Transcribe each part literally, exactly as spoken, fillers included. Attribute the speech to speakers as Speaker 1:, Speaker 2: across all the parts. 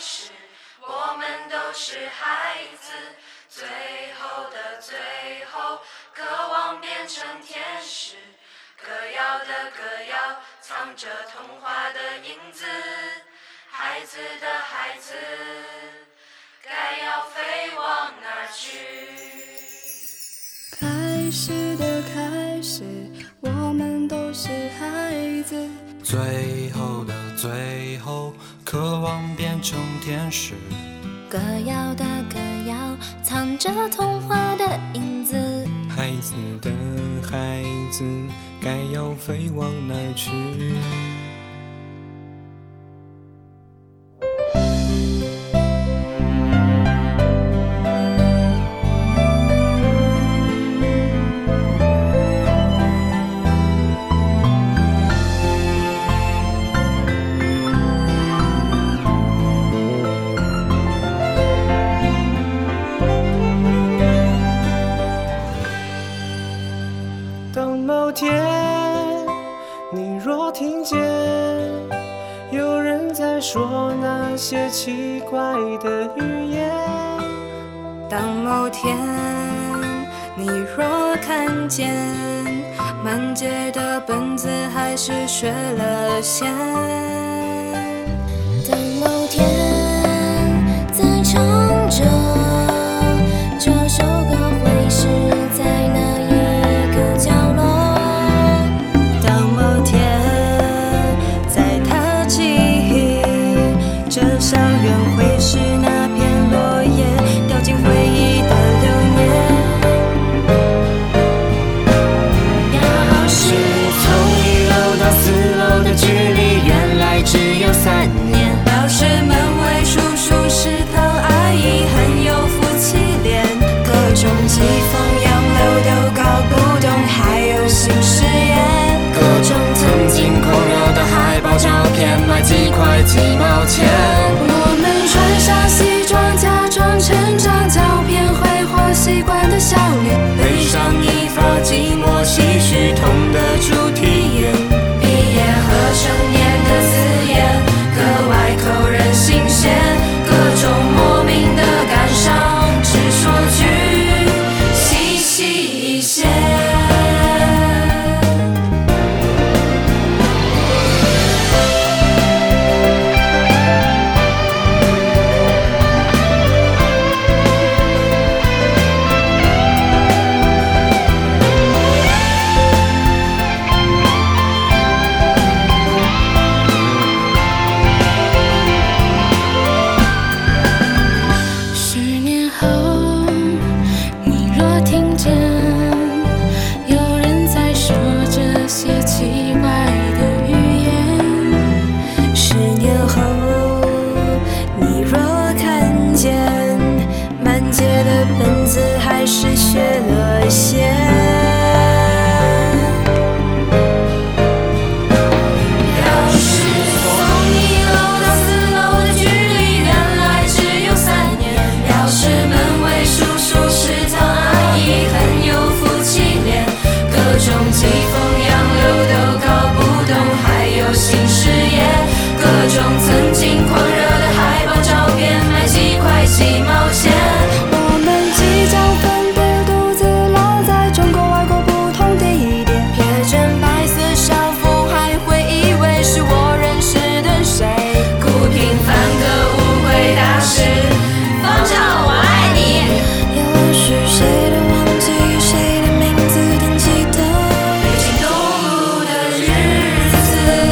Speaker 1: 始，我们都是孩子，最后的最后，渴望变成天使。歌谣的歌谣，藏着童话的影子，孩子的孩子，该要飞往哪儿去？
Speaker 2: 开始的开始，我们都是孩子，
Speaker 3: 最后的最后，渴望变成天使。
Speaker 2: 歌谣的歌谣，藏着童话的影子，
Speaker 3: 孩子的孩子，该要飞往哪儿去？当某天你若听见有人在说那些奇怪的语言，
Speaker 2: 当某天你若看见满街的本子还是学了先，当某天在唱着这首歌会是在哪一个角落，当某天在他记忆这校园会是那片落叶掉进回忆的流年，要是
Speaker 3: 从一楼到四楼的距离原来只有三年，
Speaker 2: 要是门卫叔叔是头阿姨很有夫妻脸，各种疾风洋流都搞不懂，还有新誓言，
Speaker 3: 各种曾经狂热的海报照片，卖几块几毛钱。
Speaker 2: 我们穿上西装，假装成长，照片挥霍习惯的笑脸，
Speaker 3: 背上一发寂寞唏嘘痛的主题眼，
Speaker 1: 毕业和成年的字眼，格外扣人心弦，各种莫名的感伤，只说句细细一些。
Speaker 2: 十年后你若听见有人在说这些奇怪的语言，十年后你若看见满街的本子还是学了先，
Speaker 1: 要是从一楼到四楼的距离原来只有三年，要是门卫叔叔是头阿姨很有夫妻脸，各种疾风洋流都搞不懂，还有新誓言，各种曾经狂热的海报照片，卖几块几毛钱。
Speaker 2: 我们即将分别独自老在中国外国不同地点，瞥见白色校服还会以为是我认识的谁，
Speaker 1: 孤平凡个误会大师，方丈我爱你。
Speaker 2: 也或许谁都忘记谁的名字惦记的
Speaker 1: 北京东路的日子。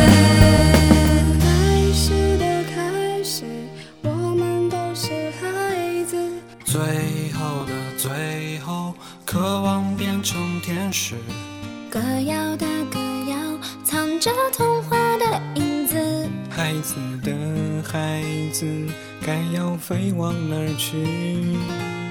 Speaker 2: 开始的开始，我们都是孩子，
Speaker 3: 最后的最后，渴望变成天使。
Speaker 2: 歌谣的歌谣，藏着童话的影子，
Speaker 3: 孩子的孩子，该要飞往哪儿去？